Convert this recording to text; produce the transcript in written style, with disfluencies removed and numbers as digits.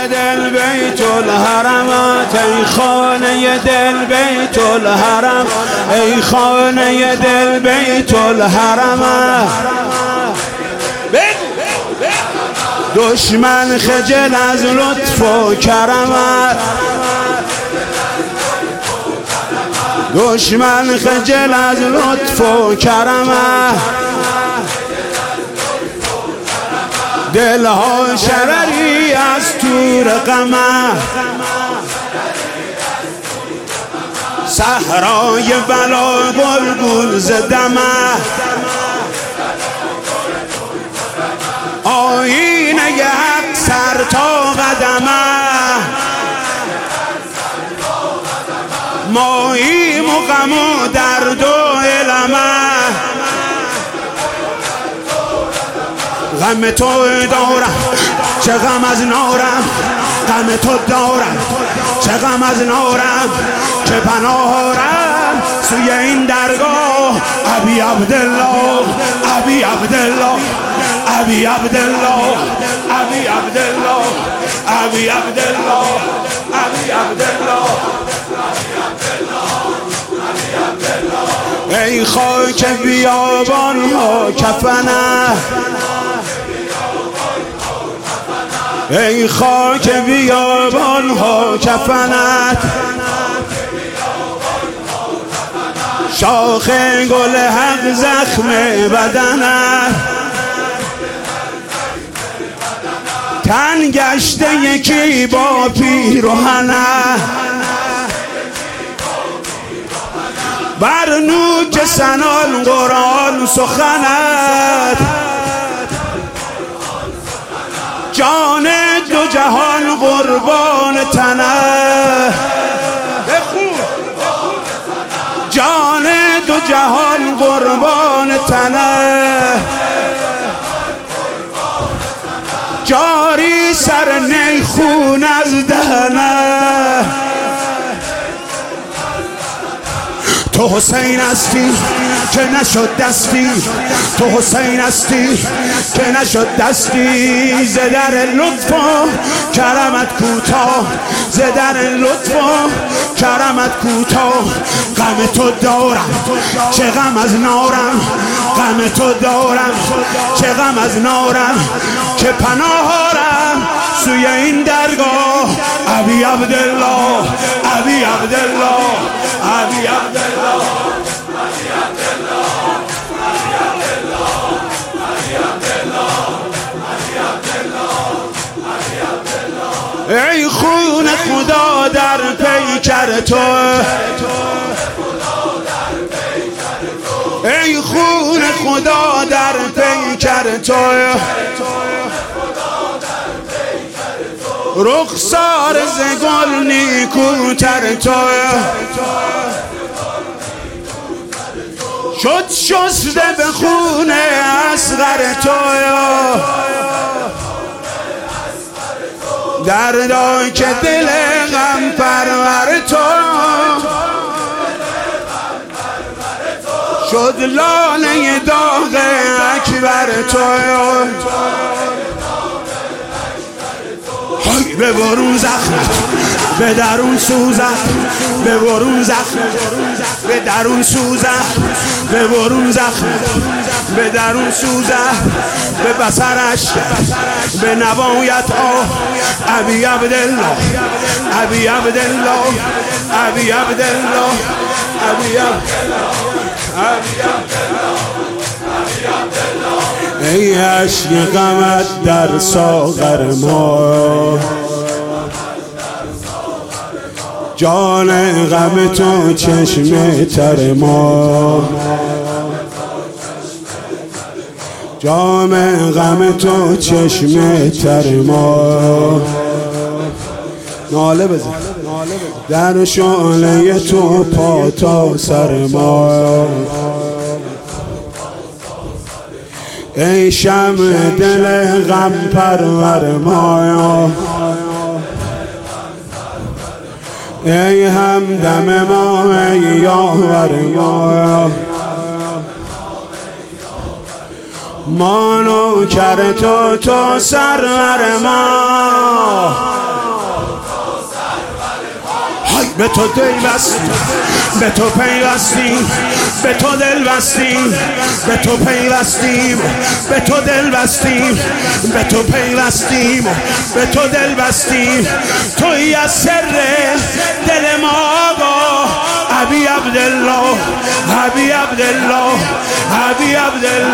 دل بیت الحرمات، ای خانه دل بیت الحرم، ای خانه دل بیت الحرمات. دشمن خجل از لطف و کرمت، دشمن خجل از لطف و کرمت. دلها شرری از تور غمت، صحرای بلا گلگون زدمت. آیینه حق سر تا قدمه، ماییم و غم و درد و علمه. غم تو دارم چه غم از نارم، غم تو دارم چه غم از نارم. که پناهارم سوی این درگاه، ابی عبدالله ابی عبدالله ابی عبدالله ابی عبدالله ابی عبدالله ابی عبدالله. ای خاک بیابان ها کفنه، ای خاک بیابان ها کفنت. شاخ گل حق زخم بدنت، تن گشته یکی با پیرهنه. بر نوک سنان قرآن سخنت، جان دو جهان قربان تنه. جان دو جهان قربان تنه، جاری سر نی خون از دهنه. تو حسین هستی که نشد دستی، تو حسین هستی که نشد دستی. ز در لطف و کرمت کوتاه، ز در لطف و کرمت کوتاه. غم تو دارم چه غم از نارم، غم تو دارم چه غم از نارم. که پناهارم سوی این درگاه، ابی عبدالله ابی عبدالله ابی عبدالله ابی عبدالله ابی عبدالله ابی عبدالله. ای خون خدا در پیکر تو، ای خون خدا در پیکر تو. رخسار ز گل نیکوتر تو، شد شسته به خون اصغر تو. دردا که دل غم پرور تو، شد لاله داغ اکبر تو. به برون زخمت به درون سوزت، به برون زخمت به درون سوزت، به برون زخمت به درون سوزت. به بصرش به نوایت آه، ابی عبدالله ابی عبدالله ابی عبدالله ابی عبدالله ابی عبدالله. ای عشق غمت در ساغر ما، جان غم تو چشم تر ما. جام غم تو چشم تر ما. ناله بزن در شعله تو پا تا سر ما. ای شمع دل غم پرور ما، ای همدم ما، ای یاور ما. ما نوکر تو، تو سرور ما. به تو دل بستیم، به تو پیوستیم، به تو دل بستیم، به تو پیوستیم، به تو دل بستیم، به تو پیوستیم، به تو دل بستیم. تویی از سر دل ما ابی عبدالله، ابی عبدالله، ابی عبدالله.